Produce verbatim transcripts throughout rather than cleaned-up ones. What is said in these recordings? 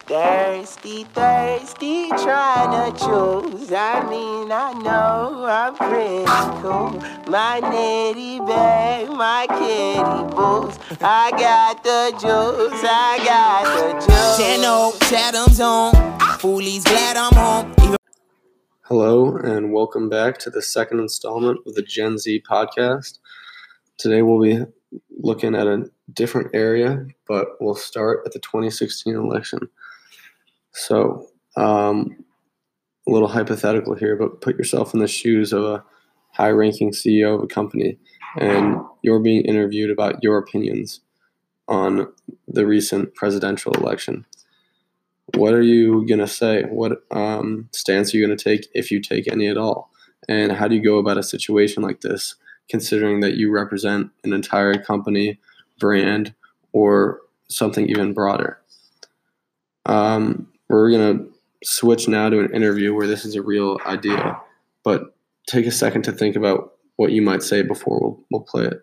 Thirsty, thirsty, trying to choose. I mean, I know I'm pretty cool. My nitty bag, my kitty boots. I got the juice, I got the juice. Channel, Chatham's on. Foolies, glad I'm home. Even- Hello, and welcome back to the second installment of the Gen Z podcast. Today we'll be looking at a different area, but we'll start at the twenty sixteen election. So, um, a little hypothetical here, but put yourself in the shoes of a high-ranking C E O of a company, and you're being interviewed about your opinions on the recent presidential election. What are you going to say? What um, stance are you going to take, if you take any at all? And how do you go about a situation like this, considering that you represent an entire company, brand, or something even broader? Um, we're going to switch now to an interview where this is a real idea, but take a second to think about what you might say before we'll, we'll play it.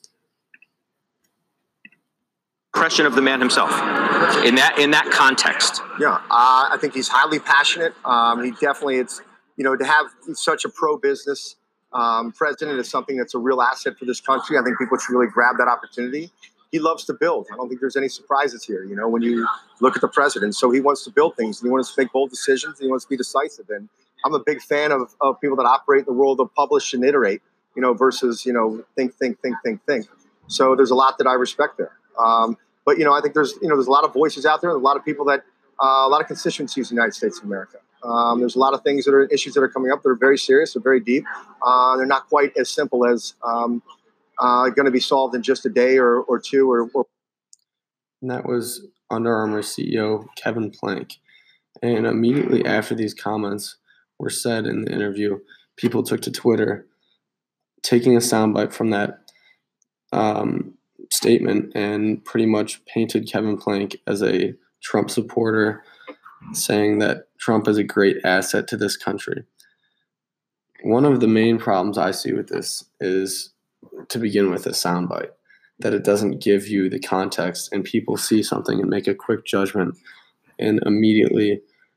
Impression of the man himself in that in that context. Yeah, uh, I think he's highly passionate. Um, he definitely, it's, you know, to have such a pro-business um, president is something that's a real asset for this country. I think people should really grab that opportunity. He loves to build. I don't think there's any surprises here, you know, when you look at the president. So he wants to build things, and he wants to make bold decisions, and he wants to be decisive. And I'm a big fan of, of people that operate in the world of publish and iterate, you know, versus, you know, think, think, think, think, think. So there's a lot that I respect there. Um, but, you know, I think there's, you know, there's a lot of voices out there, a lot of people that, uh, a lot of constituencies in the United States of America. Um, there's a lot of things that are issues that are coming up that are very serious, they're very deep. Uh, they're not quite as simple as um, uh, going to be solved in just a day or, or two. Or, or. And that was Under Armour C E O Kevin Plank. And immediately after these comments were said in the interview, people took to Twitter, taking a soundbite from that um, statement and pretty much painted Kevin Plank as a Trump supporter, saying that Trump is a great asset to this country. One of the main problems I see with this is, to begin with, a soundbite, that it doesn't give you the context, and people see something and make a quick judgment and immediately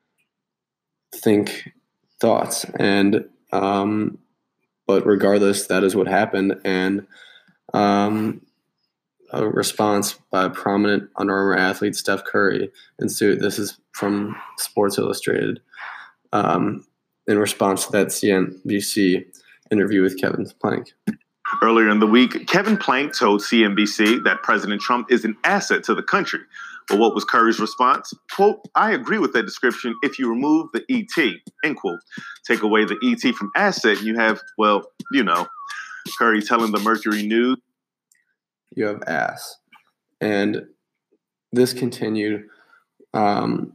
think thoughts. And um, but regardless, that is what happened. And um, a response by a prominent Under Armour athlete, Steph Curry, ensued. This is from Sports Illustrated. Um, in response to that C N B C interview with Kevin Plank. Earlier in the week, Kevin Plank told C N B C that President Trump is an asset to the country. But what was Curry's response? Quote, I agree with that description if you remove the E T, end quote. Take away the E T from asset, and you have, well, you know, Curry telling the Mercury News. You have ass. And this continued um,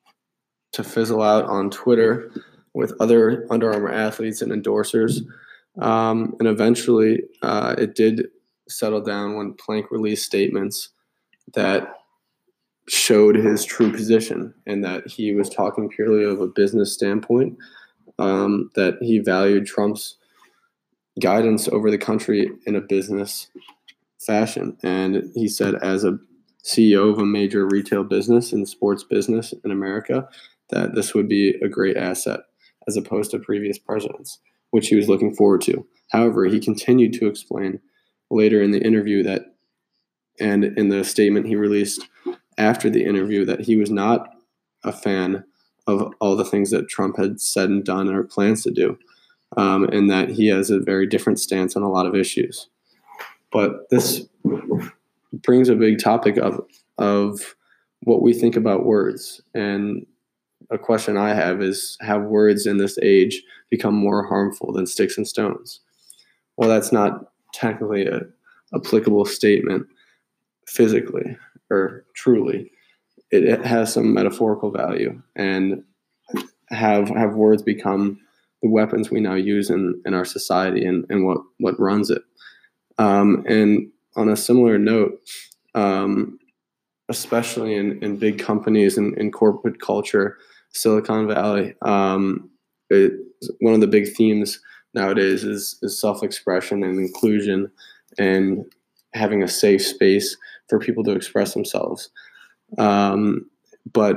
to fizzle out on Twitter with other Under Armour athletes and endorsers. Um, and eventually uh, it did settle down when Plank released statements that showed his true position, and that he was talking purely of a business standpoint, um, that he valued Trump's guidance over the country in a business fashion. And he said, as a C E O of a major retail business and sports business in America, that this would be a great asset as opposed to previous presidents, which he was looking forward to. However, he continued to explain later in the interview that, and in the statement he released after the interview, that he was not a fan of all the things that Trump had said and done or plans to do, um, and that he has a very different stance on a lot of issues. But this brings a big topic of of what we think about words. And a question I have is, have words in this age become more harmful than sticks and stones? Well, that's not technically a applicable statement physically or truly. It, it has some metaphorical value, and have have words become the weapons we now use in, in our society, and, and what, what runs it. Um, and on a similar note, um, especially in, in big companies and in corporate culture, Silicon Valley, um, it, one of the big themes nowadays is, is self-expression and inclusion, and having a safe space for people to express themselves. Um, but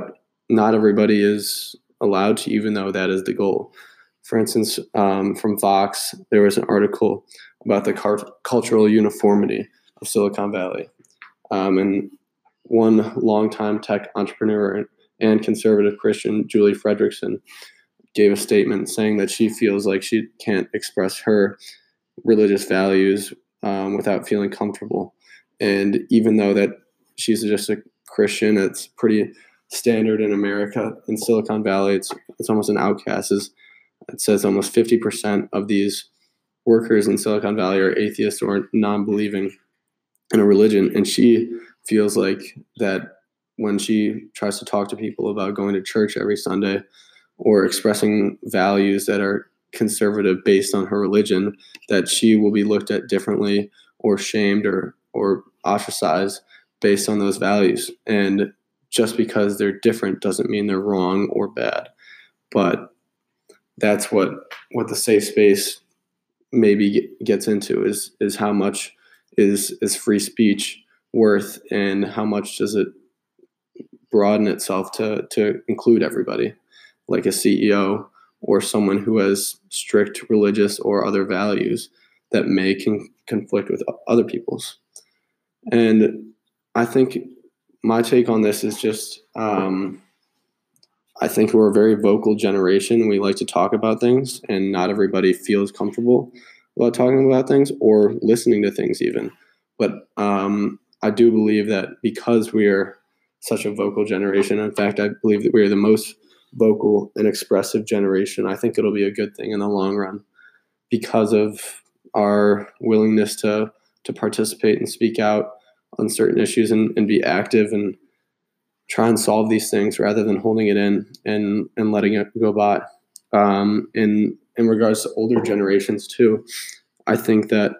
not everybody is allowed to, even though that is the goal. For instance, um, from Vox, there was an article about the car- cultural uniformity of Silicon Valley. Um, and one longtime tech entrepreneur and conservative Christian, Julie Fredrickson, gave a statement saying that she feels like she can't express her religious values um, without feeling comfortable. And even though that she's just a Christian, it's pretty standard in America. In Silicon Valley, it's it's almost an outcast. It's, it says almost fifty percent of these workers in Silicon Valley are atheists or non-believing in a religion. And she feels like that when she tries to talk to people about going to church every Sunday or expressing values that are conservative based on her religion, that she will be looked at differently or shamed or or ostracized based on those values. And just because they're different doesn't mean they're wrong or bad. But that's what what the safe space maybe gets into is is how much is is free speech worth, and how much does it broaden itself to to include everybody, like a C E O or someone who has strict religious or other values that may con- conflict with other people's. And I think my take on this is just, um, I think we're a very vocal generation. We like to talk about things, and not everybody feels comfortable about talking about things or listening to things even. But um, I do believe that because we are such a vocal generation, in fact, I believe that we are the most vocal and expressive generation, I think it'll be a good thing in the long run because of our willingness to to participate and speak out on certain issues and, and be active and try and solve these things rather than holding it in and, and letting it go by. Um, in, in regards to older generations too, I think that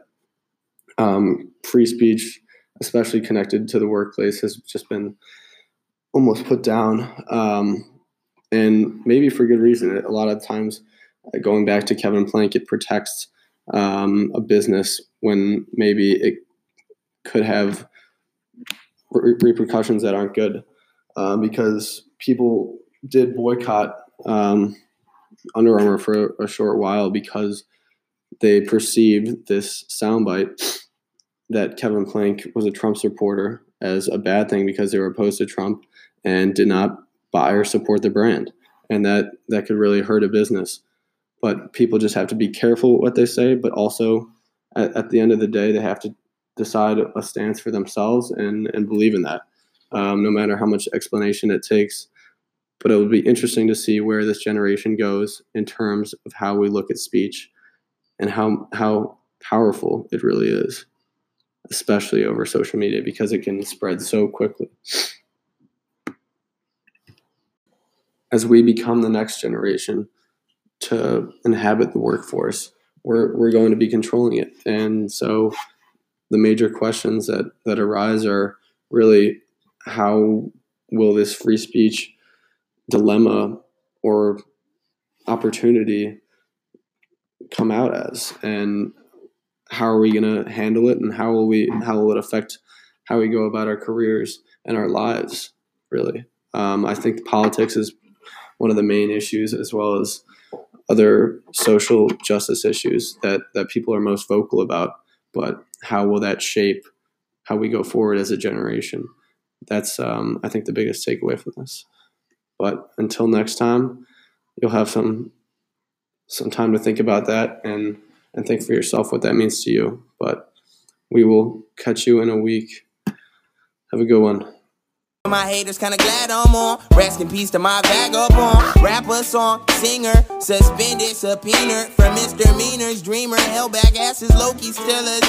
um, free speech, especially connected to the workplace, has just been almost put down. Um, and maybe for good reason. A lot of times, going back to Kevin Plank, it protects um, a business when maybe it could have re- repercussions that aren't good, um, because people did boycott um, Under Armour for a short while because they perceived this soundbite that Kevin Plank was a Trump supporter as a bad thing because they were opposed to Trump and did not buy or support the brand, and that that could really hurt a business. But people just have to be careful what they say, but also at, at the end of the day, they have to decide a stance for themselves and, and believe in that, um, no matter how much explanation it takes. But it will be interesting to see where this generation goes in terms of how we look at speech and how how powerful it really is, especially over social media, because it can spread so quickly. As we become the next generation to inhabit the workforce, we're we're going to be controlling it. And so the major questions that, that arise are really, how will this free speech dilemma or opportunity come out as? And how are we going to handle it? And how will we how will it affect how we go about our careers and our lives, really? Um, I think politics is one of the main issues, as well as other social justice issues that, that people are most vocal about. But how will that shape how we go forward as a generation? That's, um, I think, the biggest takeaway from this. But until next time, you'll have some some time to think about that and, and think for yourself what that means to you. But we will catch you in a week. Have a good one. My haters kinda glad I'm on. Rest in peace to my vagabond. Rapper, song, singer, suspended, subpoena for misdemeanors. Dreamer, held back asses, Loki, still a